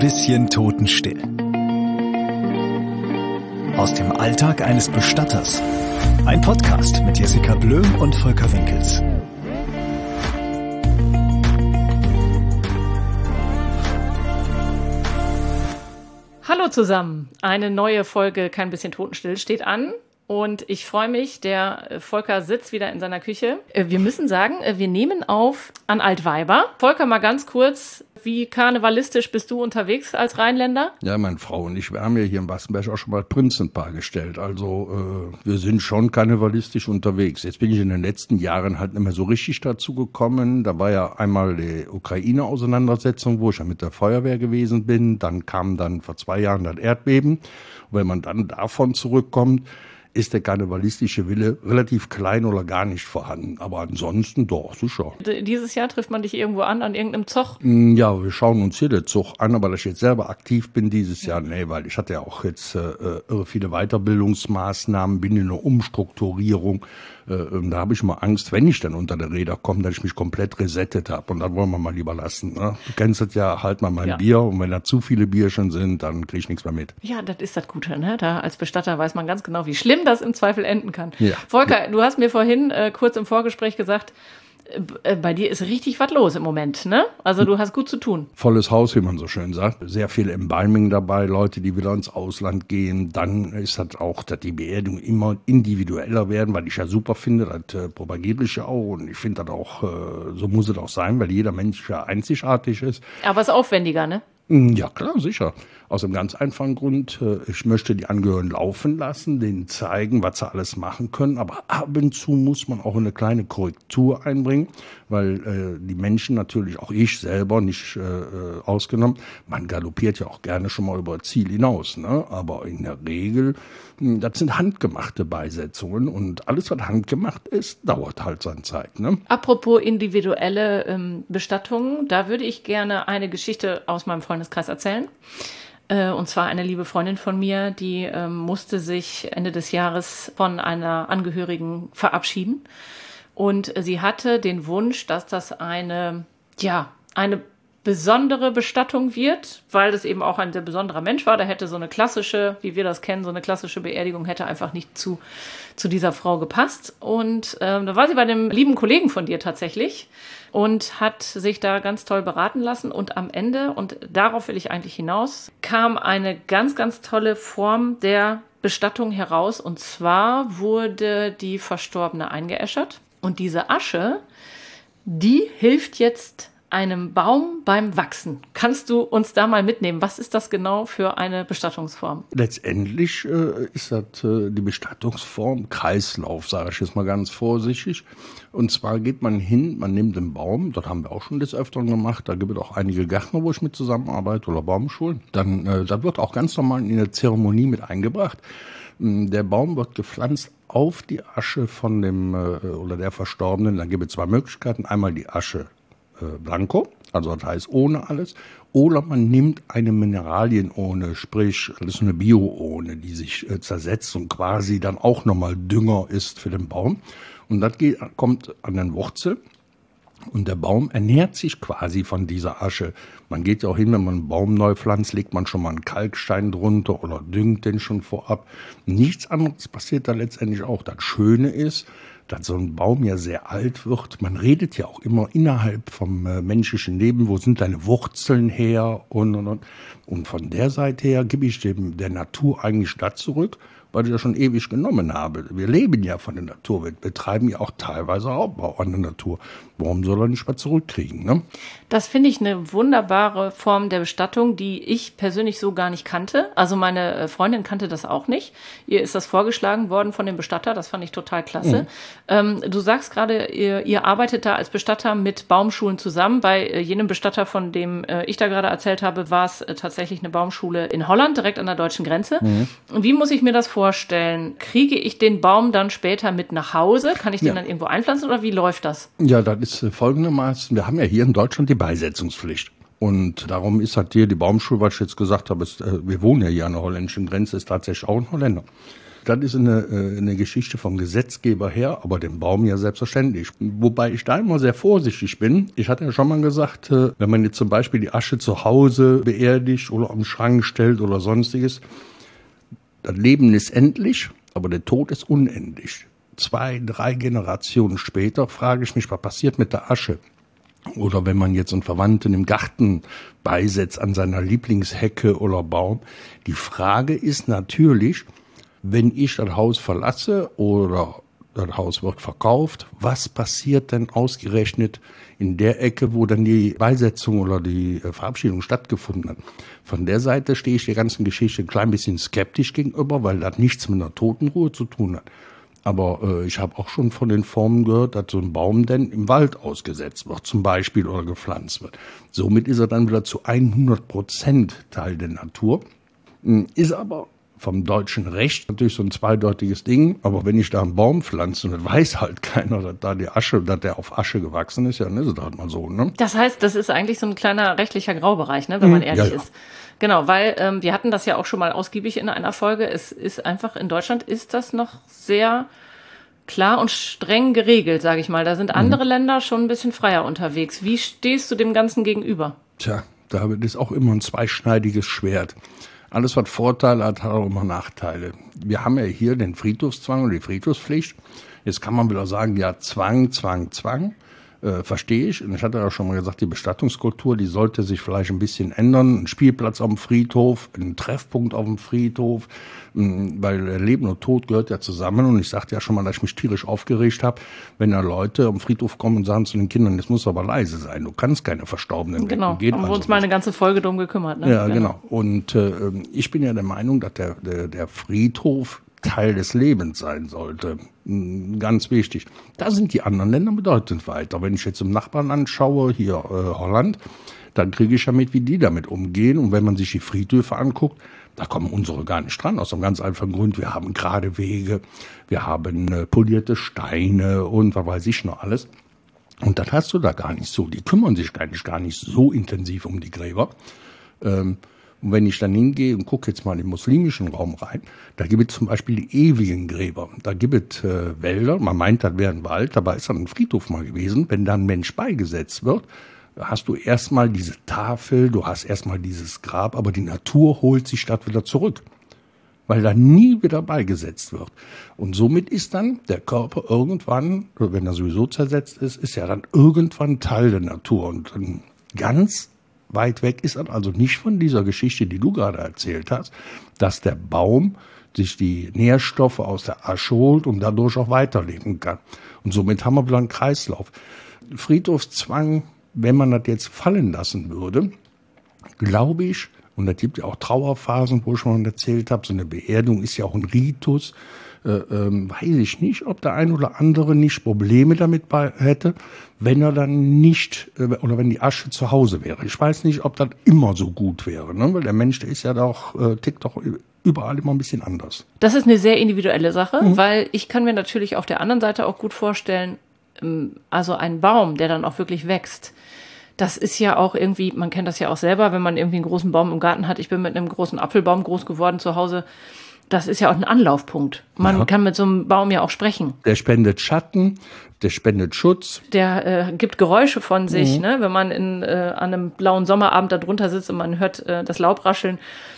bisschen totenstill. Aus dem Alltag eines Bestatters. Ein Podcast mit Jessica Blöhm und Volker Winkels. Hallo zusammen, eine neue Folge Kein bisschen totenstill steht an. Und ich freue mich, der Volker sitzt wieder in seiner Küche. Wir müssen sagen, wir nehmen auf an Altweiber. Volker, mal ganz kurz, wie karnevalistisch bist du unterwegs als Rheinländer? Ja, meine Frau und ich, wir haben ja hier im Wassenberg auch schon mal Prinzenpaar gestellt. Also wir sind schon karnevalistisch unterwegs. Jetzt bin ich in den letzten Jahren halt nicht mehr so richtig dazu gekommen. Da war ja einmal die Ukraine-Auseinandersetzung, wo ich ja mit der Feuerwehr gewesen bin. Dann kam vor 2 Jahren das Erdbeben. Und wenn man dann davon zurückkommt, ist der karnevalistische Wille relativ klein oder gar nicht vorhanden. Aber ansonsten doch, sicher. Dieses Jahr trifft man dich irgendwo an irgendeinem Zug? Ja, wir schauen uns hier den Zug an, aber dass ich jetzt selber aktiv bin dieses Jahr, nee, weil ich hatte ja auch jetzt irre viele Weiterbildungsmaßnahmen, bin in einer Umstrukturierung. Da habe ich mal Angst, wenn ich dann unter der Räder komme, dass ich mich komplett resettet habe. Und dann wollen wir mal lieber lassen. Ne? Du kennst das ja, halt mal mein Bier. Und wenn da zu viele Bierchen sind, dann kriege ich nichts mehr mit. Ja, das ist das Gute. Ne? Da als Bestatter weiß man ganz genau, wie schlimm das im Zweifel enden kann. Ja. Volker, du hast mir vorhin kurz im Vorgespräch gesagt, bei dir ist richtig was los im Moment, ne? Also du hast gut zu tun. Volles Haus, wie man so schön sagt. Sehr viel Embalming dabei, Leute, die wieder ins Ausland gehen. Dann ist das auch, dass die Beerdigungen immer individueller werden, weil ich ja super finde, das propagiere ich ja auch. Und ich finde das auch, so muss es auch sein, weil jeder Mensch ja einzigartig ist. Aber es ist aufwendiger, ne? Ja, klar, sicher. Aus einem ganz einfachen Grund, ich möchte die Angehörigen laufen lassen, denen zeigen, was sie alles machen können. Aber ab und zu muss man auch eine kleine Korrektur einbringen, weil die Menschen natürlich, auch ich selber, nicht ausgenommen, man galoppiert ja auch gerne schon mal über das Ziel hinaus. Ne? Aber in der Regel, das sind handgemachte Beisetzungen und alles, was handgemacht ist, dauert halt seine Zeit. Ne? Apropos individuelle Bestattungen, da würde ich gerne eine Geschichte aus meinem Freundeskreis erzählen. Und zwar eine liebe Freundin von mir, die musste sich Ende des Jahres von einer Angehörigen verabschieden. Und sie hatte den Wunsch, dass das eine besondere Bestattung wird, weil das eben auch ein sehr besonderer Mensch war. Da hätte so eine klassische, wie wir das kennen, so eine klassische Beerdigung hätte einfach nicht zu dieser Frau gepasst. Und da war sie bei einem lieben Kollegen von dir tatsächlich und hat sich da ganz toll beraten lassen. Und am Ende, und darauf will ich eigentlich hinaus, kam eine ganz, ganz tolle Form der Bestattung heraus. Und zwar wurde die Verstorbene eingeäschert. Und diese Asche, die hilft jetzt einem Baum beim Wachsen. Kannst du uns da mal mitnehmen? Was ist das genau für eine Bestattungsform? Letztendlich ist das die Bestattungsform Kreislauf, sage ich jetzt mal ganz vorsichtig. Und zwar geht man hin, man nimmt den Baum, das haben wir auch schon des Öfteren gemacht, da gibt es auch einige Gärtner, wo ich mit zusammenarbeite oder Baumschulen. Dann das wird auch ganz normal in der Zeremonie mit eingebracht. Der Baum wird gepflanzt auf die Asche von dem oder der Verstorbenen. Dann gibt es 2 Möglichkeiten. Einmal die Asche blanco, also das heißt ohne alles, oder man nimmt eine Mineralienurne, sprich, das ist eine Bio-Urne, die sich zersetzt und quasi dann auch nochmal Dünger ist für den Baum. Und das kommt an den Wurzel und der Baum ernährt sich quasi von dieser Asche. Man geht ja auch hin, wenn man einen Baum neu pflanzt, legt man schon mal einen Kalkstein drunter oder düngt den schon vorab. Nichts anderes passiert da letztendlich auch. Das Schöne ist, dass so ein Baum ja sehr alt wird. Man redet ja auch immer innerhalb vom menschlichen Leben, wo sind deine Wurzeln her und von der Seite her gebe ich der Natur eigentlich das zurück, weil ich ja schon ewig genommen habe. Wir leben ja von der Natur, wir betreiben ja auch teilweise Raubbau an der Natur. Warum soll er nicht mal zurückkriegen? Ne? Das finde ich eine wunderbare Form der Bestattung, die ich persönlich so gar nicht kannte. Also meine Freundin kannte das auch nicht. Ihr ist das vorgeschlagen worden von dem Bestatter, das fand ich total klasse. Du sagst gerade, ihr arbeitet da als Bestatter mit Baumschulen zusammen. Bei jenem Bestatter, von dem ich da gerade erzählt habe, war es tatsächlich eine Baumschule in Holland, direkt an der deutschen Grenze. Und wie muss ich mir das vorstellen? Kriege ich den Baum dann später mit nach Hause? Kann ich den dann irgendwo einpflanzen oder wie läuft das? Ja, das ist folgendermaßen, wir haben ja hier in Deutschland die Beisetzungspflicht. Und darum ist halt hier die Baumschule, was ich jetzt gesagt habe, wir wohnen ja hier an der holländischen Grenze, ist tatsächlich auch ein Holländer. Das ist eine Geschichte vom Gesetzgeber her, aber den Baum ja selbstverständlich. Wobei ich da immer sehr vorsichtig bin. Ich hatte ja schon mal gesagt, wenn man jetzt zum Beispiel die Asche zu Hause beerdigt oder am Schrank stellt oder sonstiges, das Leben ist endlich, aber der Tod ist unendlich. 2, 3 Generationen später frage ich mich, was passiert mit der Asche? Oder wenn man jetzt einen Verwandten im Garten beisetzt an seiner Lieblingshecke oder Baum. Die Frage ist natürlich, wenn ich das Haus verlasse oder das Haus wird verkauft, was passiert denn ausgerechnet in der Ecke, wo dann die Beisetzung oder die Verabschiedung stattgefunden hat? Von der Seite stehe ich der ganzen Geschichte ein klein bisschen skeptisch gegenüber, weil das nichts mit einer Totenruhe zu tun hat. Aber ich habe auch schon von den Formen gehört, dass so ein Baum denn im Wald ausgesetzt wird, zum Beispiel, oder gepflanzt wird. Somit ist er dann wieder zu 100% Teil der Natur, ist aber vom deutschen Recht natürlich so ein zweideutiges Ding, aber wenn ich da einen Baum pflanze und das weiß halt keiner, dass da die Asche, dass der auf Asche gewachsen ist, ja, dann ist es halt mal so, ne? Das heißt, das ist eigentlich so ein kleiner rechtlicher Graubereich, ne, wenn man ehrlich ist. Genau, weil wir hatten das ja auch schon mal ausgiebig in einer Folge. Es ist einfach, in Deutschland ist das noch sehr klar und streng geregelt, sage ich mal. Da sind andere Länder schon ein bisschen freier unterwegs. Wie stehst du dem Ganzen gegenüber? Tja, da ist auch immer ein zweischneidiges Schwert. Alles, was Vorteile hat, hat auch immer Nachteile. Wir haben ja hier den Friedhofszwang und die Friedhofspflicht. Jetzt kann man wieder sagen, ja, Zwang. Verstehe ich. Und ich hatte ja schon mal gesagt, die Bestattungskultur, die sollte sich vielleicht ein bisschen ändern. Ein Spielplatz auf dem Friedhof, ein Treffpunkt auf dem Friedhof, weil Leben und Tod gehört ja zusammen. Und ich sagte ja schon mal, dass ich mich tierisch aufgeregt habe, wenn da Leute am Friedhof kommen und sagen zu den Kindern, jetzt muss aber leise sein, du kannst keine Verstorbenen wecken. Genau, Geht haben wir also uns mal eine ganze Folge drum gekümmert. Ne? Ja, genau. Und ich bin ja der Meinung, dass der Friedhof Teil des Lebens sein sollte. Ganz wichtig. Da sind die anderen Länder bedeutend weiter. Wenn ich jetzt im Nachbarland schaue, hier Holland, dann kriege ich ja mit, wie die damit umgehen. Und wenn man sich die Friedhöfe anguckt, da kommen unsere gar nicht dran. Aus einem ganz einfachen Grund. Wir haben gerade Wege, wir haben polierte Steine und was weiß ich noch alles. Und das hast du da gar nicht so. Die kümmern sich eigentlich gar nicht so intensiv um die Gräber. Und wenn ich dann hingehe und gucke jetzt mal in den muslimischen Raum rein, da gibt es zum Beispiel die ewigen Gräber. Da gibt es Wälder, man meint, das wäre ein Wald, dabei ist dann ein Friedhof mal gewesen. Wenn da ein Mensch beigesetzt wird, hast du erstmal diese Tafel, du hast erstmal dieses Grab, aber die Natur holt sich das wieder zurück, weil da nie wieder beigesetzt wird. Und somit ist dann der Körper irgendwann, wenn er sowieso zersetzt ist ja dann irgendwann Teil der Natur. Und dann ganz weit weg ist also nicht von dieser Geschichte, die du gerade erzählt hast, dass der Baum sich die Nährstoffe aus der Asche holt und dadurch auch weiterleben kann. Und somit haben wir wieder einen Kreislauf. Friedhofszwang, wenn man das jetzt fallen lassen würde, glaube ich, und da gibt ja auch Trauerphasen, wo ich schon erzählt habe, so eine Beerdigung ist ja auch ein Ritus, weiß ich nicht, ob der ein oder andere nicht Probleme damit hätte, wenn er dann nicht, oder wenn die Asche zu Hause wäre. Ich weiß nicht, ob das immer so gut wäre, ne? Weil der Mensch, der ist ja doch, tickt doch überall immer ein bisschen anders. Das ist eine sehr individuelle Sache, weil ich kann mir natürlich auf der anderen Seite auch gut vorstellen, also ein Baum, der dann auch wirklich wächst, das ist ja auch irgendwie, man kennt das ja auch selber, wenn man irgendwie einen großen Baum im Garten hat. Ich bin mit einem großen Apfelbaum groß geworden zu Hause. Das ist ja auch ein Anlaufpunkt. Man kann mit so einem Baum ja auch sprechen. Der spendet Schatten, der spendet Schutz. Der gibt Geräusche von sich, ne? Wenn man an einem blauen Sommerabend da drunter sitzt und man hört das Laub rascheln.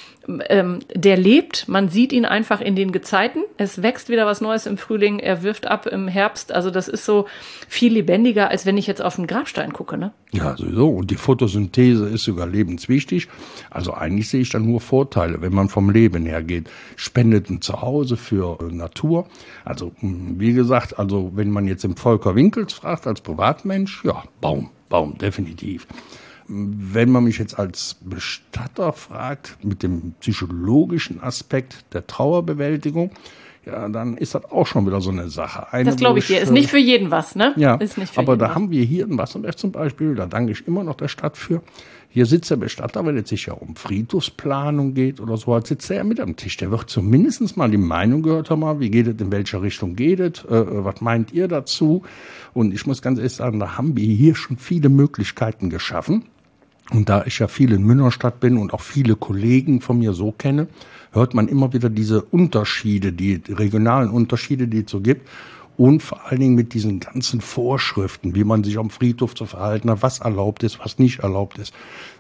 Der lebt, man sieht ihn einfach in den Gezeiten. Es wächst wieder was Neues im Frühling, er wirft ab im Herbst. Also das ist so viel lebendiger, als wenn ich jetzt auf einen Grabstein gucke, ne? Ja, sowieso. Und die Photosynthese ist sogar lebenswichtig. Also eigentlich sehe ich da nur Vorteile, wenn man vom Leben her geht. Spendet ein Zuhause für Natur. Also wie gesagt, also wenn man jetzt im Volker Winkels fragt als Privatmensch, ja, Baum, definitiv. Wenn man mich jetzt als Bestatter fragt, mit dem psychologischen Aspekt der Trauerbewältigung, ja, dann ist das auch schon wieder so eine Sache. Das glaube ich dir. Ist nicht für jeden was, ne? Ja, ist nicht für aber jeden da was. haben wir hier in Wasserberg zum Beispiel, da danke ich immer noch der Stadt für, hier sitzt der Bestatter, wenn es sich ja um Friedhofsplanung geht oder so, sitzt er ja mit am Tisch. Der wird zumindest mal die Meinung gehört haben, wie geht es, in welcher Richtung geht es, was meint ihr dazu? Und ich muss ganz ehrlich sagen, da haben wir hier schon viele Möglichkeiten geschaffen. Und da ich ja viel in Münnerstadt bin und auch viele Kollegen von mir so kenne, hört man immer wieder diese Unterschiede, die regionalen Unterschiede, die es so gibt. Und vor allen Dingen mit diesen ganzen Vorschriften, wie man sich am Friedhof zu verhalten hat, was erlaubt ist, was nicht erlaubt ist.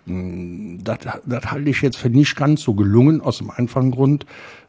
Das halte ich jetzt für nicht ganz so gelungen, aus dem einfachen Grund,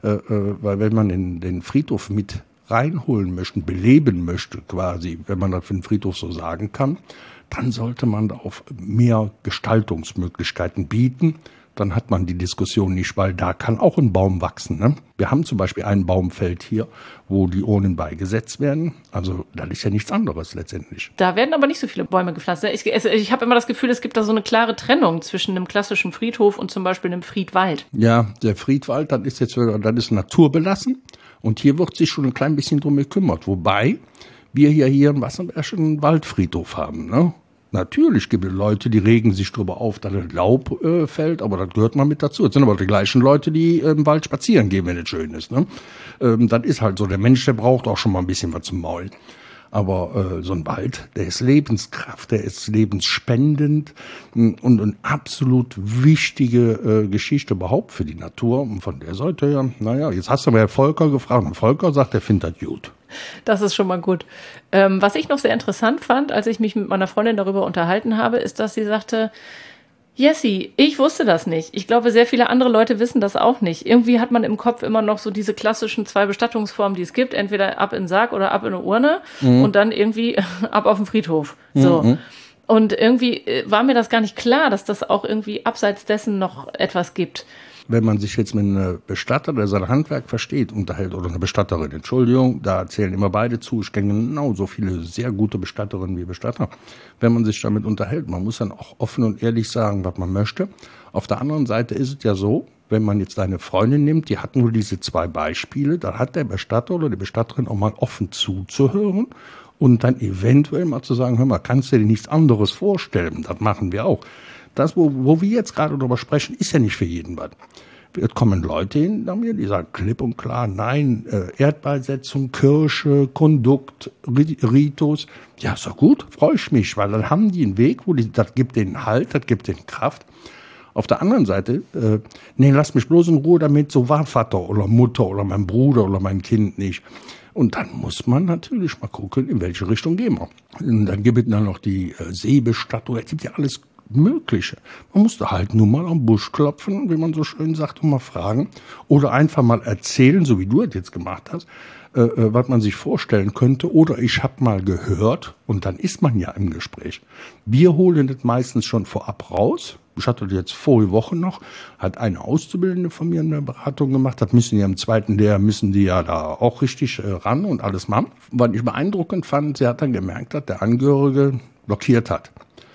weil wenn man den Friedhof mit reinholen möchte, beleben möchte quasi, wenn man das für den Friedhof so sagen kann, dann sollte man da auf mehr Gestaltungsmöglichkeiten bieten. Dann hat man die Diskussion nicht, weil da kann auch ein Baum wachsen. Ne? Wir haben zum Beispiel ein Baumfeld hier, wo die Urnen beigesetzt werden. Also das ist ja nichts anderes letztendlich. Da werden aber nicht so viele Bäume gepflanzt. Ich habe immer das Gefühl, es gibt da so eine klare Trennung zwischen einem klassischen Friedhof und zum Beispiel einem Friedwald. Ja, der Friedwald, das ist naturbelassen. Und hier wird sich schon ein klein bisschen drum gekümmert. Wobei wir hier im Wasserberg einen Waldfriedhof haben, ne? Natürlich gibt es Leute, die regen sich darüber auf, dass das Laub fällt, aber das gehört mal mit dazu. Das sind aber die gleichen Leute, die im Wald spazieren gehen, wenn es schön ist. Ne? Das ist halt so. Der Mensch, der braucht auch schon mal ein bisschen was zum Maulen. Aber so ein Wald, der ist Lebenskraft, der ist lebensspendend und eine absolut wichtige Geschichte überhaupt für die Natur. Und von der Seite her, naja, jetzt hast du mal Volker gefragt und Volker sagt, er findet das gut. Das ist schon mal gut. Was ich noch sehr interessant fand, als ich mich mit meiner Freundin darüber unterhalten habe, ist, dass sie sagte, Jessie, ich wusste das nicht. Ich glaube, sehr viele andere Leute wissen das auch nicht. Irgendwie hat man im Kopf immer noch so diese klassischen 2 Bestattungsformen, die es gibt. Entweder ab in den Sarg oder ab in eine Urne und dann irgendwie ab auf den Friedhof. So. Und irgendwie war mir das gar nicht klar, dass das auch irgendwie abseits dessen noch etwas gibt. Wenn man sich jetzt mit einem Bestatter, der sein Handwerk versteht, unterhält, oder eine Bestatterin, Entschuldigung, da zählen immer beide zu. Ich kenne genau so viele sehr gute Bestatterinnen wie Bestatter. Wenn man sich damit unterhält, man muss dann auch offen und ehrlich sagen, was man möchte. Auf der anderen Seite ist es ja so, wenn man jetzt eine Freundin nimmt, die hat nur diese 2 Beispiele, dann hat der Bestatter oder die Bestatterin auch mal offen zuzuhören und dann eventuell mal zu sagen, hör mal, kannst du dir nichts anderes vorstellen? Das machen wir auch. Das, wo wir jetzt gerade drüber sprechen, ist ja nicht für jeden was. Jetzt kommen Leute hin, die sagen klipp und klar, nein, Erdbeisetzung, Kirche, Kondukt, Ritus. Ja, ist doch gut, freue ich mich, weil dann haben die einen Weg, das gibt denen Halt, das gibt denen Kraft. Auf der anderen Seite, nee, lass mich bloß in Ruhe damit, so war Vater oder Mutter oder mein Bruder oder mein Kind nicht. Und dann muss man natürlich mal gucken, in welche Richtung gehen wir. Und dann gibt es dann noch die Seebestattung, es gibt ja alles Mögliche. Man musste halt nur mal am Busch klopfen, wie man so schön sagt, und mal fragen. Oder einfach mal erzählen, so wie du es jetzt gemacht hast, was man sich vorstellen könnte. Oder ich habe mal gehört, und dann ist man ja im Gespräch. Wir holen das meistens schon vorab raus. Ich hatte jetzt vorige Woche noch, hat eine Auszubildende von mir eine Beratung gemacht. Das müssen ja im 2. Lehrjahr, müssen die ja da auch richtig ran und alles machen. Was ich beeindruckend fand, sie hat dann gemerkt, dass der Angehörige blockiert hat.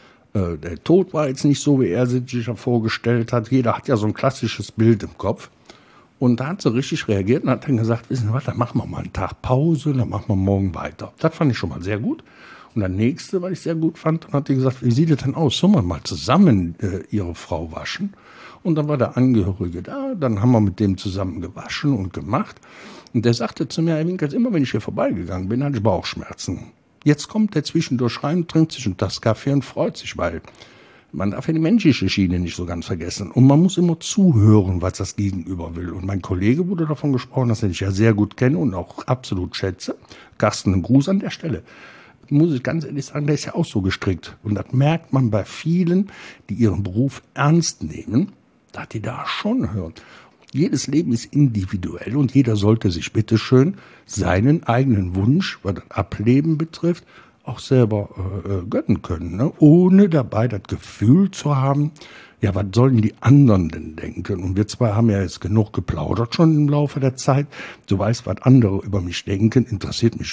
Der Tod war jetzt nicht so, wie er sich ja vorgestellt hat. Jeder hat ja so ein klassisches Bild im Kopf. Und da hat sie richtig reagiert und hat dann gesagt, wissen Sie was, dann machen wir mal einen Tag Pause, dann machen wir morgen weiter. Das fand ich schon mal sehr gut. Und das nächste, was ich sehr gut fand, dann hat die gesagt, wie sieht es denn aus? Sollen wir mal zusammen Ihre Frau waschen? Und dann war der Angehörige da, dann haben wir mit dem zusammen gewaschen und gemacht. Und der sagte zu mir, Herr Winkels, immer wenn ich hier vorbeigegangen bin, hatte ich Bauchschmerzen. Jetzt kommt der zwischendurch rein, trinkt sich ein Tass Kaffee und freut sich, weil man darf ja die menschliche Schiene nicht so ganz vergessen. Und man muss immer zuhören, was das Gegenüber will. Und mein Kollege wurde davon gesprochen, dass ich ja sehr gut kenne und auch absolut schätze. Carsten, einen Gruß an der Stelle. Muss ich ganz ehrlich sagen, der ist ja auch so gestrickt. Und das merkt man bei vielen, die ihren Beruf ernst nehmen, dass die da schon hören. Jedes Leben ist individuell und jeder sollte sich bitteschön seinen eigenen Wunsch, was das Ableben betrifft, auch selber gönnen können, ne? Ohne dabei das Gefühl zu haben, ja, was sollen die anderen denn denken? Und wir zwei haben ja jetzt genug geplaudert schon im Laufe der Zeit. Du weißt, was andere über mich denken, interessiert mich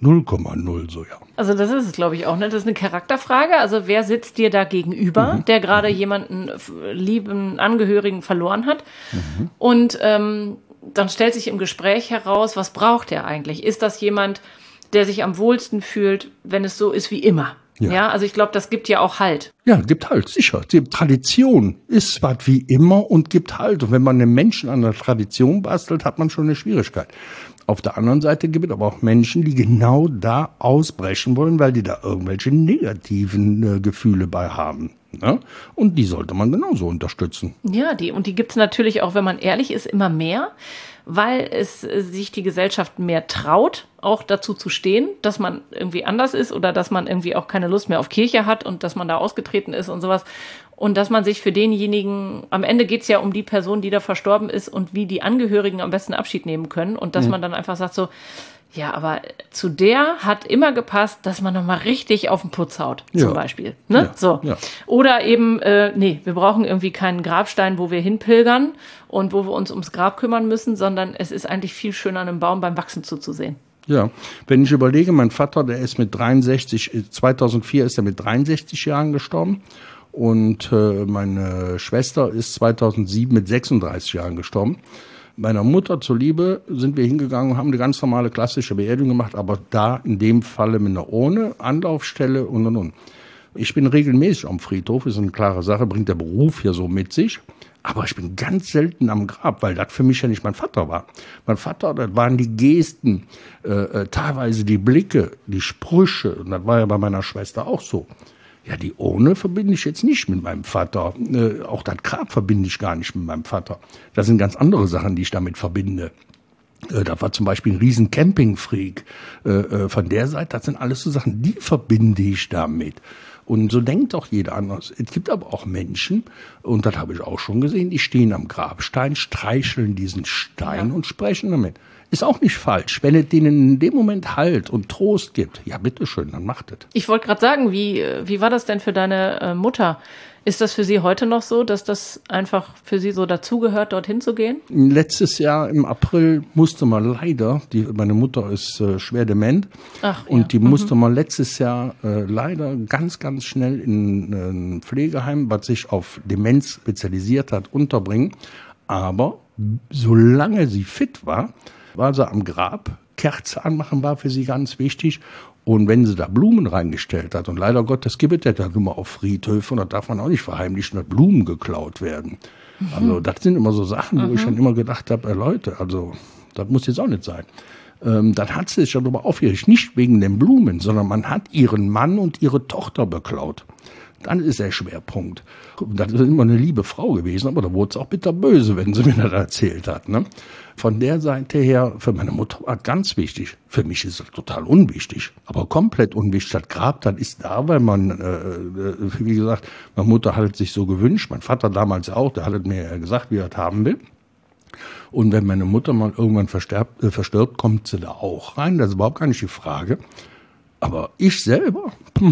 0,0 so, ja. Also das ist es, glaube ich, auch, ne? Das ist eine Charakterfrage. Also wer sitzt dir da gegenüber, der gerade jemanden lieben Angehörigen verloren hat? Und dann stellt sich im Gespräch heraus, was braucht er eigentlich? Ist das jemand, der sich am wohlsten fühlt, wenn es so ist wie immer? Ja, also ich glaube, das gibt ja auch Halt. Ja, gibt Halt, sicher. Die Tradition ist was wie immer und gibt Halt. Und wenn man einem Menschen an der Tradition bastelt, hat man schon eine Schwierigkeit. Auf der anderen Seite gibt es aber auch Menschen, die genau da ausbrechen wollen, weil die da irgendwelche negativen Gefühle bei haben. Ne? Und die sollte man genauso unterstützen. Ja, die gibt es natürlich auch, wenn man ehrlich ist, immer mehr, weil es sich die Gesellschaft mehr traut, auch dazu zu stehen, dass man irgendwie anders ist oder dass man irgendwie auch keine Lust mehr auf Kirche hat und dass man da ausgetreten ist und sowas. Und dass man sich für denjenigen, am Ende geht es ja um die Person, die da verstorben ist und wie die Angehörigen am besten Abschied nehmen können. Und dass man dann einfach sagt so, ja, aber zu der hat immer gepasst, dass man nochmal richtig auf den Putz haut, zum Beispiel. Ne? Ja. So. Ja. Oder eben, nee, wir brauchen irgendwie keinen Grabstein, wo wir hinpilgern und wo wir uns ums Grab kümmern müssen, sondern es ist eigentlich viel schöner, einem Baum beim Wachsen zuzusehen. Ja, wenn ich überlege, mein Vater, der ist mit 2004 ist er mit 63 Jahren gestorben. Und meine Schwester ist 2007 mit 36 Jahren gestorben. Meiner Mutter zuliebe sind wir hingegangen und haben eine ganz normale klassische Beerdigung gemacht, aber da in dem Falle mit einer Urne, Anlaufstelle und. Ich bin regelmäßig am Friedhof, ist eine klare Sache, bringt der Beruf hier so mit sich. Aber ich bin ganz selten am Grab, weil das für mich ja nicht mein Vater war. Mein Vater, das waren die Gesten, teilweise die Blicke, die Sprüche. Und das war ja bei meiner Schwester auch so. Ja, die Urne verbinde ich jetzt nicht mit meinem Vater. Auch das Grab verbinde ich gar nicht mit meinem Vater. Das sind ganz andere Sachen, die ich damit verbinde. Da war zum Beispiel ein riesen Campingfreak. Von der Seite, das sind alles so Sachen, die verbinde ich damit. Und so denkt auch jeder anders. Es gibt aber auch Menschen, und das habe ich auch schon gesehen, die stehen am Grabstein, streicheln diesen Stein und sprechen damit. Ist auch nicht falsch. Wenn es denen in dem Moment Halt und Trost gibt, ja bitteschön, dann macht es. Ich wollte gerade sagen, wie war das denn für deine Mutter? Ist das für sie heute noch so, dass das einfach für sie so dazugehört, dorthin zu gehen? Letztes Jahr im April musste man leider, meine Mutter ist schwer dement, die musste man letztes Jahr leider ganz, ganz schnell in ein Pflegeheim, was sich auf Demenz spezialisiert hat, unterbringen. Aber solange sie fit war sie am Grab. Kerze anmachen war für sie ganz wichtig. Und wenn sie da Blumen reingestellt hat, und leider Gottes gibt es ja immer auf Friedhöfen, und da darf man auch nicht verheimlichen, dass Blumen geklaut werden. Also das sind immer so Sachen, wo ich schon immer gedacht habe, Leute, also das muss jetzt auch nicht sein. Dann hat sie sich darüber aufgeregt, nicht wegen den Blumen, sondern man hat ihren Mann und ihre Tochter beklaut. Dann ist der Schwerpunkt. Das ist immer eine liebe Frau gewesen, aber da wurde es auch bitterböse, wenn sie mir das erzählt hat. Ne? Von der Seite her, für meine Mutter war ganz wichtig. Für mich ist es total unwichtig, aber komplett unwichtig. Das Grab, das ist da, weil man, wie gesagt, meine Mutter hat es sich so gewünscht, mein Vater damals auch, der hat es mir ja gesagt, wie er es haben will. Und wenn meine Mutter mal irgendwann verstirbt, kommt sie da auch rein, das ist überhaupt gar nicht die Frage. Aber ich selber,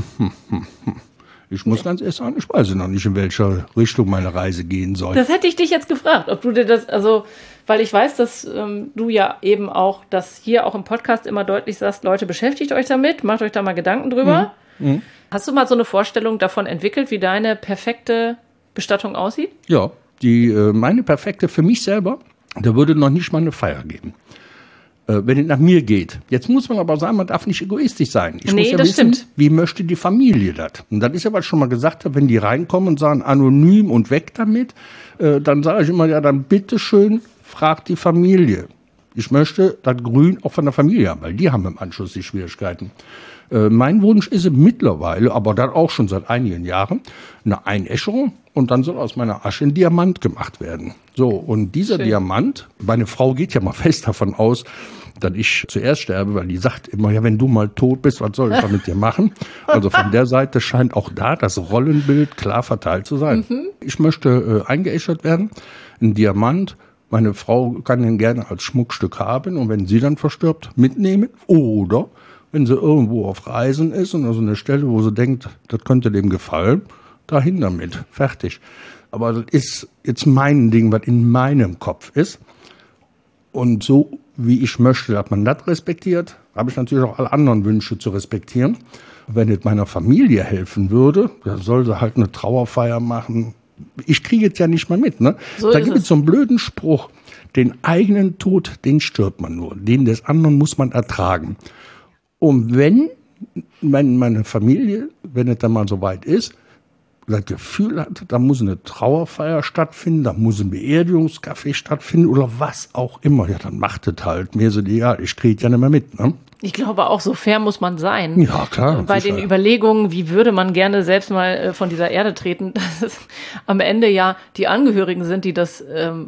ich muss ganz ehrlich sagen, ich weiß noch nicht, in welcher Richtung meine Reise gehen soll. Das hätte ich dich jetzt gefragt, ob du dir das, weil ich weiß, dass du ja eben auch das hier auch im Podcast immer deutlich sagst, Leute, beschäftigt euch damit, macht euch da mal Gedanken drüber. Mhm. Hast du mal so eine Vorstellung davon entwickelt, wie deine perfekte Bestattung aussieht? Ja, meine perfekte für mich selber, da würde noch nicht mal eine Feier geben. Wenn es nach mir geht. Jetzt muss man aber sagen, man darf nicht egoistisch sein. Ich muss ja wissen, stimmt. Wie möchte die Familie das? Und das ist ja, was ich schon mal gesagt habe, wenn die reinkommen und sagen, anonym und weg damit, dann sage ich immer, ja, dann bitteschön, fragt die Familie. Ich möchte das Grün auch von der Familie haben, weil die haben im Anschluss die Schwierigkeiten. Mein Wunsch ist mittlerweile, aber das auch schon seit einigen Jahren, eine Einäscherung und dann soll aus meiner Asche ein Diamant gemacht werden. So, und dieser Diamant, meine Frau geht ja mal fest davon aus, dass ich zuerst sterbe, weil die sagt immer, ja, wenn du mal tot bist, was soll ich da mit dir machen? Also von der Seite scheint auch da das Rollenbild klar verteilt zu sein. Mhm. Ich möchte eingeäschert werden, ein Diamant. Meine Frau kann den gerne als Schmuckstück haben und wenn sie dann verstirbt, mitnehmen oder wenn sie irgendwo auf Reisen ist und also eine Stelle, wo sie denkt, das könnte dem gefallen, dahin damit, fertig. Aber das ist jetzt mein Ding, was in meinem Kopf ist. Und so, wie ich möchte, dass man das respektiert, habe ich natürlich auch alle anderen Wünsche zu respektieren. Wenn es meiner Familie helfen würde, dann soll sie halt eine Trauerfeier machen. Ich kriege es ja nicht mal mit, ne? So da gibt es so einen blöden Spruch, den eigenen Tod, den stirbt man nur, den des anderen muss man ertragen. Und wenn meine Familie, wenn es dann mal so weit ist, das Gefühl hatte, da muss eine Trauerfeier stattfinden, da muss ein Beerdigungskaffee stattfinden oder was auch immer. Ja, dann macht es halt. Mir ist es egal, ich kriege ja nicht mehr mit, ne? Ich glaube, auch so fair muss man sein. Ja, klar. Bei den Überlegungen, wie würde man gerne selbst mal von dieser Erde treten, dass es am Ende ja die Angehörigen sind, die das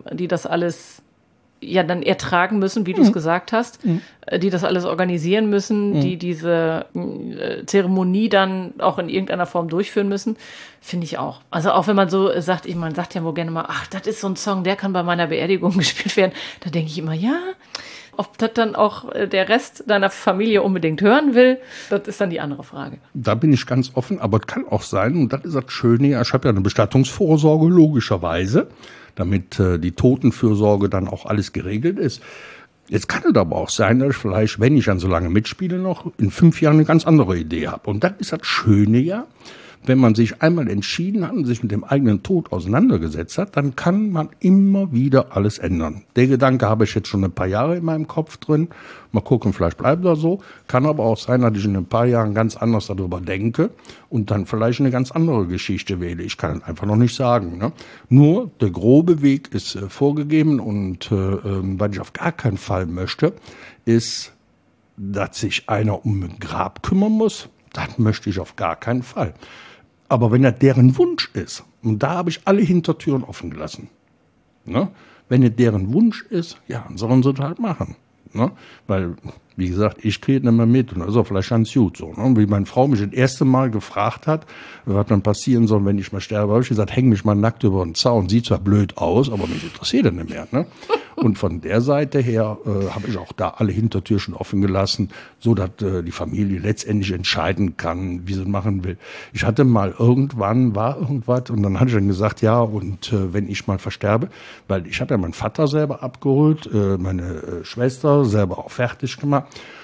alles ja dann ertragen müssen, wie du es gesagt hast, die das alles organisieren müssen, die diese Zeremonie dann auch in irgendeiner Form durchführen müssen, finde ich auch. Also auch wenn man so sagt, man sagt ja wohl gerne mal, ach, das ist so ein Song, der kann bei meiner Beerdigung gespielt werden, da denke ich immer, ja, ob das dann auch der Rest deiner Familie unbedingt hören will, das ist dann die andere Frage. Da bin ich ganz offen, aber es kann auch sein, und das ist das Schöne, ich habe ja eine Bestattungsvorsorge, logischerweise, damit die Totenfürsorge dann auch alles geregelt ist. Jetzt kann es aber auch sein, dass ich vielleicht, wenn ich dann so lange mitspiele noch, in 5 Jahren eine ganz andere Idee habe. Und das ist das Schöne ja, wenn man sich einmal entschieden hat und sich mit dem eigenen Tod auseinandergesetzt hat, dann kann man immer wieder alles ändern. Der Gedanke habe ich jetzt schon ein paar Jahre in meinem Kopf drin. Mal gucken, vielleicht bleibt er so. Kann aber auch sein, dass ich in ein paar Jahren ganz anders darüber denke und dann vielleicht eine ganz andere Geschichte wähle. Ich kann es einfach noch nicht sagen. Ne? Nur der grobe Weg ist vorgegeben und was ich auf gar keinen Fall möchte, ist, dass sich einer um ein Grab kümmern muss. Das möchte ich auf gar keinen Fall. Aber wenn das deren Wunsch ist, und da habe ich alle Hintertüren offen gelassen, ne? Wenn es deren Wunsch ist, ja, dann sollen sie das halt machen. Ne? Weil, wie gesagt, ich kriege nicht mehr mit und das ist auch vielleicht ganz gut so. Ne? Wie meine Frau mich das erste Mal gefragt hat, was dann passieren soll, wenn ich mal sterbe, habe ich gesagt, häng mich mal nackt über den Zaun. Sieht zwar blöd aus, aber mich interessiert das nicht mehr. Ne? Und von der Seite her habe ich auch da alle Hintertürchen offen gelassen, so dass die Familie letztendlich entscheiden kann, wie sie es machen will. Ich hatte mal war irgendwas und dann hatte ich dann gesagt, ja, und wenn ich mal versterbe, weil ich habe ja meinen Vater selber abgeholt, meine Schwester selber auch fertig gemacht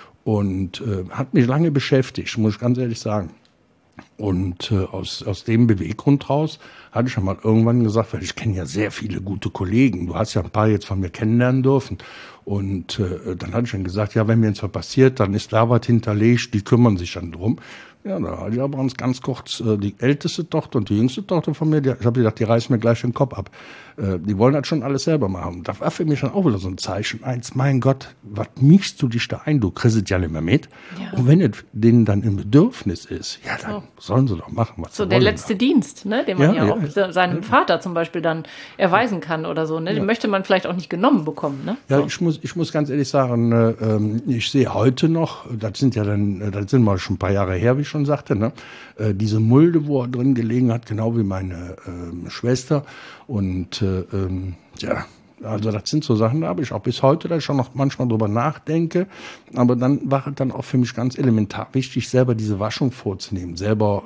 und hat mich lange beschäftigt, muss ich ganz ehrlich sagen. Und aus dem Beweggrund raus hatte ich ja mal irgendwann gesagt, weil ich kenne ja sehr viele gute Kollegen, du hast ja ein paar jetzt von mir kennenlernen dürfen. Und dann hatte ich dann gesagt, ja, wenn mir jetzt was passiert, dann ist da was hinterlegt, die kümmern sich dann drum. Ja, da hatte ich aber uns ganz kurz die älteste Tochter und die jüngste Tochter von mir, ich habe gedacht, die reißen mir gleich den Kopf ab. Die wollen das schon alles selber machen. Das war für mich dann auch wieder so ein Zeichen. Mein Gott, was mischst du dich da ein? Du kriegst es ja nicht mehr mit. Ja. Und wenn es denen dann im Bedürfnis ist, ja, dann sollen sie doch machen, was sie wollen. So der letzte Dienst, ne, den man auch seinem Vater zum Beispiel dann erweisen kann oder so. Ne? Den möchte man vielleicht auch nicht genommen bekommen. Ne? Ja, so. Ich muss ganz ehrlich sagen, ich sehe heute noch, das sind mal schon ein paar Jahre her, wie ich schon sagte, ne? Diese Mulde, wo er drin gelegen hat, genau wie meine Schwester. Und ja, also das sind so Sachen, da habe ich auch bis heute da schon noch manchmal drüber nachdenke. Aber dann war es dann auch für mich ganz elementar wichtig, selber diese Waschung vorzunehmen, selber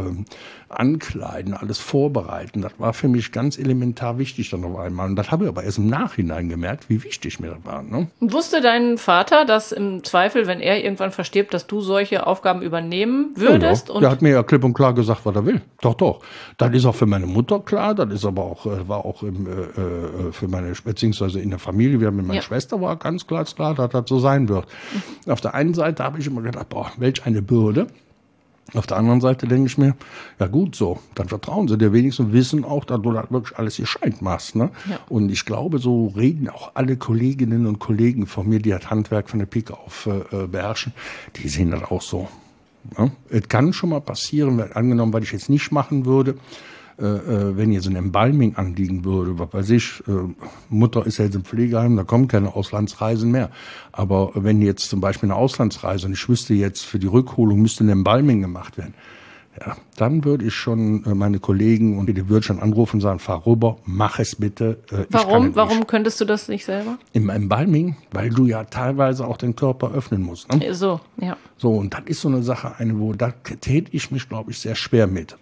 ankleiden, alles vorbereiten. Das war für mich ganz elementar wichtig dann auf einmal. Und das habe ich aber erst im Nachhinein gemerkt, wie wichtig mir das war. Ne? Und wusste dein Vater, dass im Zweifel, wenn er irgendwann verstirbt, dass du solche Aufgaben übernehmen würdest? Ja, der hat mir ja klipp und klar gesagt, was er will. Doch. Das ist auch für meine Mutter klar, das ist aber auch, war auch für meine, beziehungsweise in der Familie, wir haben mit meiner Schwester, war ganz klar, dass das so sein wird. Auf der einen Seite habe ich immer gedacht, boah, welch eine Bürde. Auf der anderen Seite denke ich mir, ja gut so, dann vertrauen sie dir wenigstens und wissen auch, dass du das wirklich alles gescheit machst. Ne? Ja. Und ich glaube, so reden auch alle Kolleginnen und Kollegen von mir, die das Handwerk von der Pike auf beherrschen, die sehen das auch so. Ne? Es kann schon mal passieren, weil, angenommen, was ich jetzt nicht machen würde, wenn jetzt ein Embalming anliegen würde, was weiß ich, Mutter ist ja jetzt im Pflegeheim, da kommen keine Auslandsreisen mehr. Aber wenn jetzt zum Beispiel eine Auslandsreise und ich wüsste jetzt, für die Rückholung müsste ein Embalming gemacht werden, ja, dann würde ich schon meine Kollegen und die würde schon anrufen und sagen, fahr rüber, mach es bitte. Warum könntest du das nicht selber? Im Embalming, weil du ja teilweise auch den Körper öffnen musst. Ne? So, ja. So, und das ist so eine Sache, wo da täte ich mich, glaube ich, sehr schwer mit.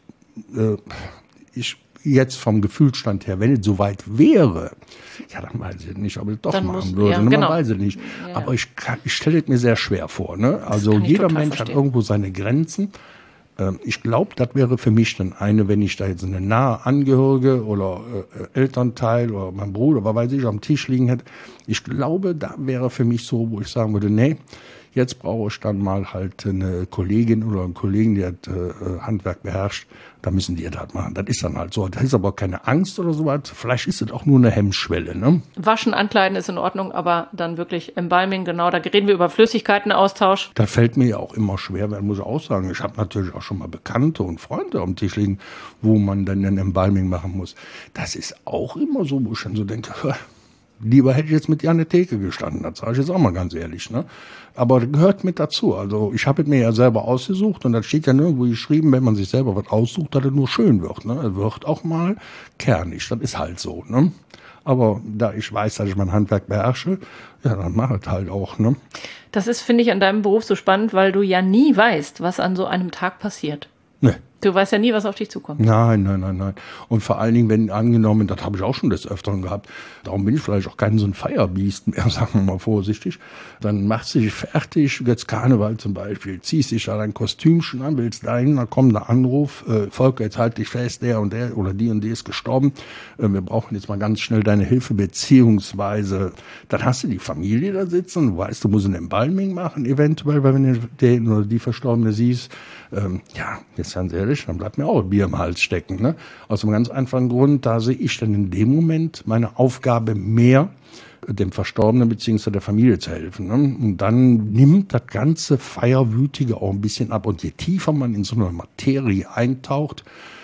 Ich jetzt vom Gefühlsstand her, wenn es soweit wäre, ja, dann weiß ich nicht, ob ich es doch machen würde. Ja, genau. Man weiß es nicht. Ja. Aber ich stelle es mir sehr schwer vor. Ne? Also jeder Mensch hat irgendwo seine Grenzen. Ich glaube, das wäre für mich dann wenn ich da jetzt eine nahe Angehörige oder Elternteil oder mein Bruder, was weiß ich, am Tisch liegen hätte. Ich glaube, da wäre für mich so, wo ich sagen würde, nee, Jetzt brauche ich dann mal halt eine Kollegin oder einen Kollegen, der Handwerk beherrscht. Da müssen die das machen. Das ist dann halt so. Das ist aber keine Angst oder sowas. Vielleicht ist es auch nur eine Hemmschwelle. Ne? Waschen, ankleiden ist in Ordnung, aber dann wirklich Embalming, genau, da reden wir über Flüssigkeitenaustausch. Das fällt mir ja auch immer schwer, weil muss ich auch sagen, ich habe natürlich auch schon mal Bekannte und Freunde am Tisch liegen, wo man dann ein Embalming machen muss. Das ist auch immer so, wo ich dann so denke, lieber hätte ich jetzt mit dir an der Theke gestanden, das sage ich jetzt auch mal ganz ehrlich. Ne? Aber das gehört mit dazu. Also ich habe es mir ja selber ausgesucht und das steht ja nirgendwo geschrieben, wenn man sich selber was aussucht, dass es nur schön wird. Ne? Es wird auch mal kernig, das ist halt so. Ne? Aber da ich weiß, dass ich mein Handwerk beherrsche, ja, dann mach es halt auch. Ne? Das ist, finde ich, an deinem Beruf so spannend, weil du ja nie weißt, was an so einem Tag passiert. Ne. Du weißt ja nie, was auf dich zukommt. Nein. Und vor allen Dingen, wenn angenommen, das habe ich auch schon des Öfteren gehabt, darum bin ich vielleicht auch kein so ein Feierbiest mehr, sagen wir mal vorsichtig, dann machst du dich fertig, jetzt Karneval zum Beispiel, ziehst dich da dein Kostümchen an, willst dahin, dann kommt der Anruf, Volker, jetzt halt dich fest, der und der oder die und die ist gestorben, wir brauchen jetzt mal ganz schnell deine Hilfe, beziehungsweise dann hast du die Familie da sitzen, du weißt, du musst ein Embalming machen, eventuell, weil wenn du den oder die Verstorbene siehst, ja, jetzt ganz ehrlich, dann bleibt mir auch ein Bier im Hals stecken. Ne? Aus einem ganz einfachen Grund, da sehe ich dann in dem Moment meine Aufgabe mehr, dem Verstorbenen bzw. der Familie zu helfen. Ne? Und dann nimmt das ganze Feierwütige auch ein bisschen ab. Und je tiefer man in so eine Materie eintaucht,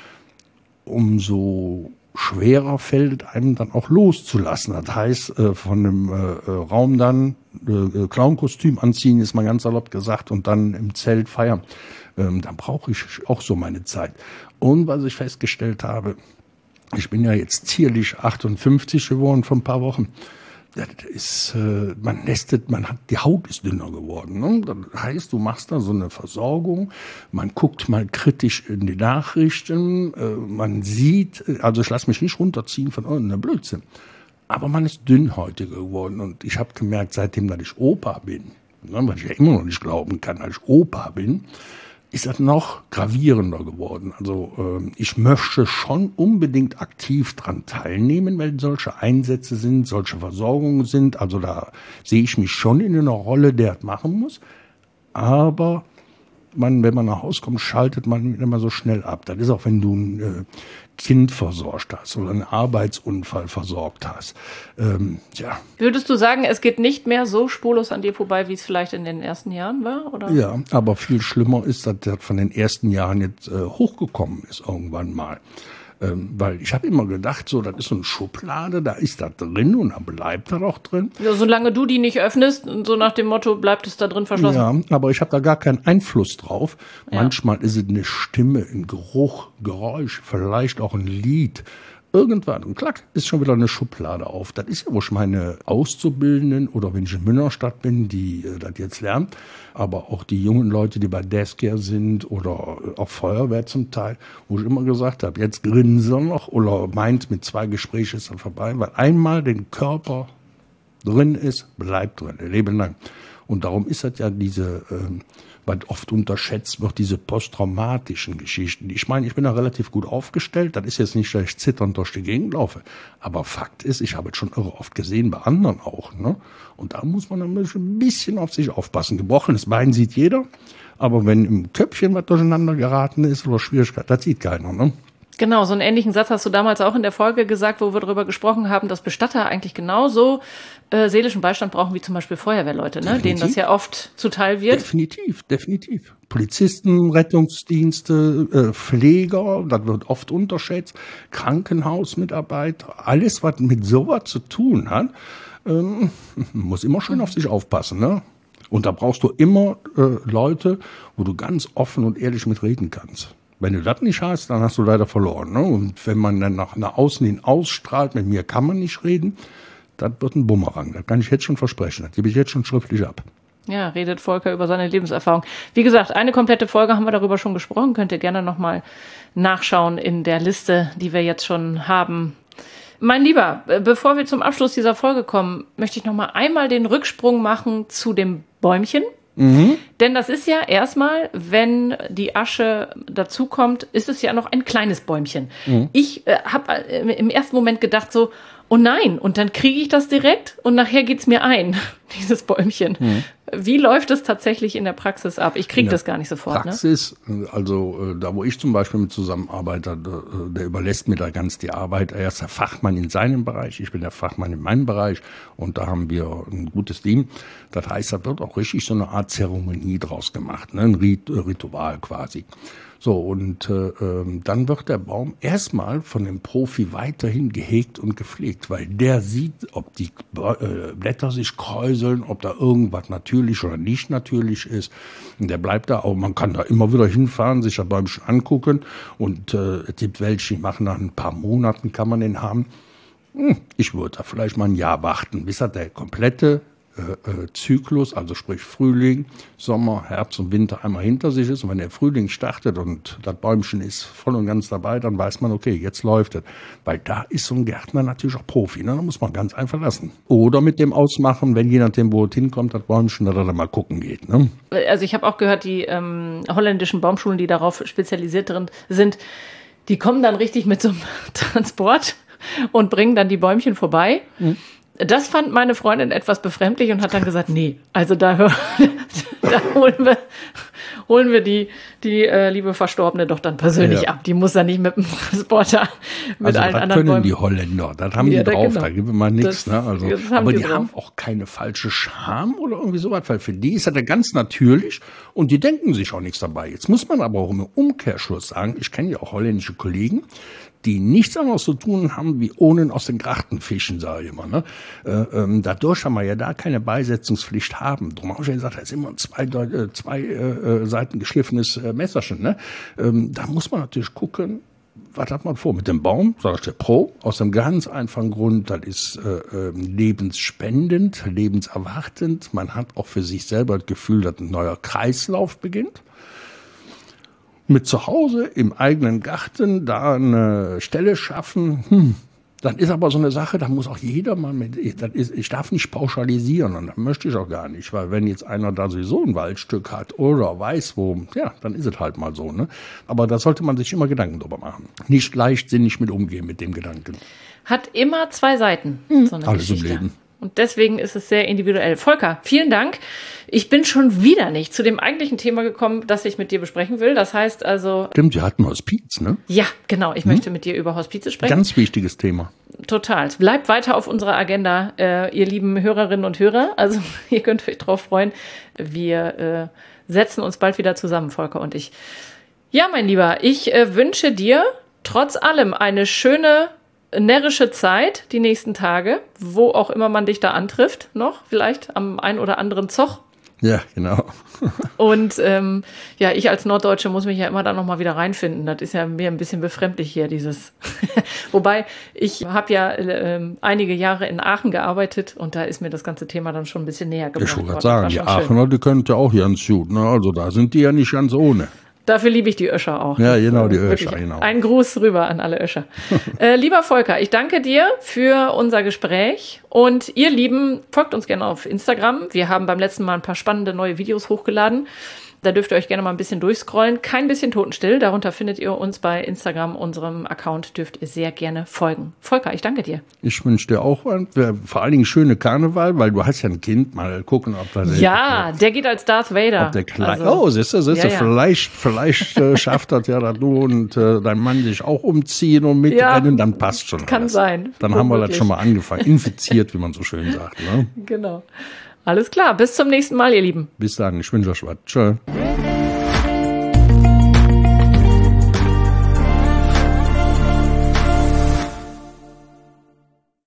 umso schwerer fällt einem dann auch loszulassen. Das heißt, von einem Raum dann Clownkostüm anziehen, ist mal ganz salopp gesagt, und dann im Zelt feiern. Dann brauche ich auch so meine Zeit. Und was ich festgestellt habe, ich bin ja jetzt zierlich 58 geworden vor ein paar Wochen. Das ist, die Haut ist dünner geworden. Ne? Das heißt, du machst da so eine Versorgung, man guckt mal kritisch in die Nachrichten, man sieht, also ich lasse mich nicht runterziehen von irgendeiner Blödsinn, aber man ist dünnhäutiger geworden. Und ich habe gemerkt, seitdem, dass ich Opa bin, ne, was ich ja immer noch nicht glauben kann, dass ich Opa bin, ist das noch gravierender geworden. Also ich möchte schon unbedingt aktiv dran teilnehmen, weil solche Einsätze sind, solche Versorgungen sind. Also da sehe ich mich schon in einer Rolle, der das machen muss. Aber wenn man nach Hause kommt, schaltet man nicht immer so schnell ab. Das ist auch, wenn du ein Kind versorgt hast oder einen Arbeitsunfall versorgt hast. Ja. Würdest du sagen, es geht nicht mehr so spurlos an dir vorbei, wie es vielleicht in den ersten Jahren war? Oder? Ja, aber viel schlimmer ist, dass das von den ersten Jahren jetzt hochgekommen ist irgendwann mal. Weil ich habe immer gedacht, so, das ist so eine Schublade, da ist das drin und dann bleibt das auch drin. Ja, solange du die nicht öffnest, so nach dem Motto, bleibt es da drin verschlossen. Ja, aber ich habe da gar keinen Einfluss drauf. Ja. Manchmal ist es eine Stimme, ein Geruch, Geräusch, vielleicht auch ein Lied. Irgendwann, und klack, ist schon wieder eine Schublade auf. Das ist ja, wo ich meine Auszubildenden oder wenn ich in Münnerstadt bin, die das jetzt lernen, aber auch die jungen Leute, die bei Deathcare sind oder auch Feuerwehr zum Teil, wo ich immer gesagt habe, jetzt grinsen sie noch oder meint, mit 2 Gesprächen ist dann vorbei, weil einmal den Körper drin ist, bleibt drin, ein Leben lang. Und darum ist das ja diese, was oft unterschätzt wird, diese posttraumatischen Geschichten. Ich meine, ich bin da relativ gut aufgestellt. Das ist jetzt nicht, dass ich zitternd durch die Gegend laufe. Aber Fakt ist, ich habe es schon irre oft gesehen, bei anderen auch. Ne? Und da muss man ein bisschen auf sich aufpassen. Gebrochenes Bein sieht jeder. Aber wenn im Köpfchen was durcheinander geraten ist oder Schwierigkeit, das sieht keiner. Ne? Genau, so einen ähnlichen Satz hast du damals auch in der Folge gesagt, wo wir darüber gesprochen haben, dass Bestatter eigentlich genauso seelischen Beistand brauchen wie zum Beispiel Feuerwehrleute, ne? Denen das ja oft zuteil wird. Definitiv. Polizisten, Rettungsdienste, Pfleger, das wird oft unterschätzt, Krankenhausmitarbeiter, alles, was mit sowas zu tun hat, muss immer schön auf sich aufpassen, ne? Und da brauchst du immer Leute, wo du ganz offen und ehrlich mit reden kannst. Wenn du das nicht hast, dann hast du leider verloren. Ne? Und wenn man dann nach außen hin ausstrahlt, mit mir kann man nicht reden, das wird ein Bumerang. Das kann ich jetzt schon versprechen. Das gebe ich jetzt schon schriftlich ab. Ja, redet Volker über seine Lebenserfahrung. Wie gesagt, eine komplette Folge haben wir darüber schon gesprochen. Könnt ihr gerne nochmal nachschauen in der Liste, die wir jetzt schon haben. Mein Lieber, bevor wir zum Abschluss dieser Folge kommen, möchte ich nochmal einmal den Rücksprung machen zu dem Bäumchen. Mhm. Denn das ist ja erstmal, wenn die Asche dazukommt, ist es ja noch ein kleines Bäumchen. Mhm. Ich habe im ersten Moment gedacht so, oh nein, und dann kriege ich das direkt und nachher geht's mir ein, dieses Bäumchen. Wie läuft es tatsächlich in der Praxis ab? Ich kriege das gar nicht sofort. Praxis, also da wo ich zum Beispiel mit zusammenarbeite, der überlässt mir da ganz die Arbeit. Er ist der Fachmann in seinem Bereich, ich bin der Fachmann in meinem Bereich und da haben wir ein gutes Team. Das heißt, da wird auch richtig so eine Art Zeremonie draus gemacht, ne? Ein Ritual quasi. So, und dann wird der Baum erstmal von dem Profi weiterhin gehegt und gepflegt, weil der sieht, ob die Blätter sich kräuseln, ob da irgendwas natürlich oder nicht natürlich ist. Und der bleibt da auch, man kann da immer wieder hinfahren, sich das Bäumchen angucken. Und es gibt welche, die machen nach ein paar Monaten, kann man den haben. Ich würde da vielleicht mal ein Jahr warten, bis er der komplette Zyklus, also sprich Frühling, Sommer, Herbst und Winter einmal hinter sich ist. Und wenn der Frühling startet und das Bäumchen ist voll und ganz dabei, dann weiß man, okay, jetzt läuft es. Weil da ist so ein Gärtner natürlich auch Profi, ne? Da muss man ganz einfach lassen. Oder mit dem ausmachen, wenn je nachdem, wo es hinkommt, das Bäumchen, dass er dann mal gucken geht. Ne? Also ich habe auch gehört, die holländischen Baumschulen, die darauf spezialisiert sind, die kommen dann richtig mit so einem Transport und bringen dann die Bäumchen vorbei. Das fand meine Freundin etwas befremdlich und hat dann gesagt, nee, also da holen wir die liebe Verstorbene doch dann persönlich ab. Die muss dann nicht mit dem Transporter mit allen anderen können Bäumen. Die Holländer, das haben die drauf, genau. Da gibt es mal nichts. Ne? Also, aber die drauf. haben auch keine falsche Scham oder irgendwie sowas, weil für die ist das ja ganz natürlich und die denken sich auch nichts dabei. Jetzt muss man aber auch im Umkehrschluss sagen, ich kenne ja auch holländische Kollegen, die nichts anderes zu tun haben, wie ohne aus den Grachten fischen, sage ich immer. Ne? Dadurch haben wir ja da keine Beisetzungspflicht haben. Darum habe ich ja gesagt, da ist immer ein zwei Seiten geschliffenes Messerchen. Ne? Da muss man natürlich gucken, was hat man vor mit dem Baum? Sag ich dir Pro. Aus dem ganz einfachen Grund, das ist lebensspendend, lebenserwartend. Man hat auch für sich selber das Gefühl, dass ein neuer Kreislauf beginnt. Mit zu Hause im eigenen Garten da eine Stelle schaffen, dann ist aber so eine Sache, da muss auch jeder mal mit, ich darf nicht pauschalisieren und das möchte ich auch gar nicht, weil wenn jetzt einer da sowieso ein Waldstück hat oder weiß wo, ja, dann ist es halt mal so, ne? Aber da sollte man sich immer Gedanken drüber machen. Nicht leichtsinnig mit umgehen mit dem Gedanken. Hat immer zwei Seiten, so eine Alles Geschichte. im Leben. Und deswegen ist es sehr individuell. Volker, vielen Dank. Ich bin schon wieder nicht zu dem eigentlichen Thema gekommen, das ich mit dir besprechen will. Das heißt also... Stimmt, wir hatten Hospiz, ne? Ja, genau. Ich möchte mit dir über Hospize sprechen. Ganz wichtiges Thema. Total. Es bleibt weiter auf unserer Agenda, ihr lieben Hörerinnen und Hörer. Also ihr könnt euch drauf freuen. Wir setzen uns bald wieder zusammen, Volker und ich. Ja, mein Lieber, ich wünsche dir trotz allem eine schöne... närrische Zeit, die nächsten Tage, wo auch immer man dich da antrifft, noch vielleicht am ein oder anderen Zoch. Ja, genau. Und ja, ich als Norddeutsche muss mich ja immer da noch mal wieder reinfinden. Das ist ja mir ein bisschen befremdlich hier, dieses. Wobei, ich habe ja einige Jahre in Aachen gearbeitet und da ist mir das ganze Thema dann schon ein bisschen näher gebracht. Ich wollte gerade sagen, die Aachener, die können ja auch ganz gut, ne? Also da sind die ja nicht ganz ohne. Dafür liebe ich die Öscher auch. Ja, genau, die Öscher, genau. Ein Gruß rüber an alle Öscher. Lieber Volker, ich danke dir für unser Gespräch und ihr Lieben, folgt uns gerne auf Instagram. Wir haben beim letzten Mal ein paar spannende neue Videos hochgeladen. Da dürft ihr euch gerne mal ein bisschen durchscrollen. Kein bisschen totenstill. Darunter findet ihr uns bei Instagram, unserem Account. Dürft ihr sehr gerne folgen. Volker, ich danke dir. Ich wünsche dir auch vor allen Dingen schöne Karneval, weil du hast ja ein Kind. Mal gucken, ob das... Ja, der geht als Darth Vader. Siehst du, ja. Vielleicht schafft das ja, dass du und dein Mann sich auch umziehen und mitrennen, dann passt schon. Kann alles sein. Dann haben wir das schon mal angefangen. Infiziert, wie man so schön sagt. Ne? Genau. Alles klar, bis zum nächsten Mal, ihr Lieben. Bis dann, ich wünsche euch was. Tschö.